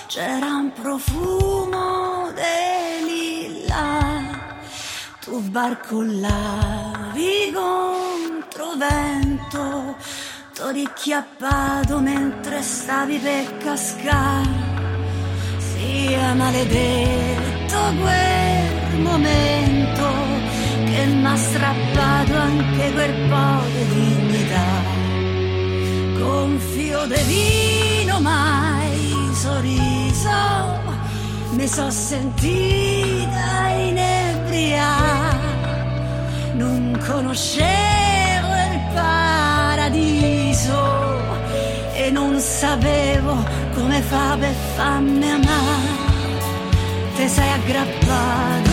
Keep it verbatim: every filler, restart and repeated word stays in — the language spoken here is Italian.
c'era un profumo di lilla, tu barcollavi contro vento, t'ho chiappato mentre stavi per cascare. Sia maledetto quel momento che m'ha strappato anche quel po' di dignità. Gonfio de vino mai sorriso, mi so sentita inebriare, non conoscevo il paradiso e non sapevo come fa per farmi amare. Te sei aggrappato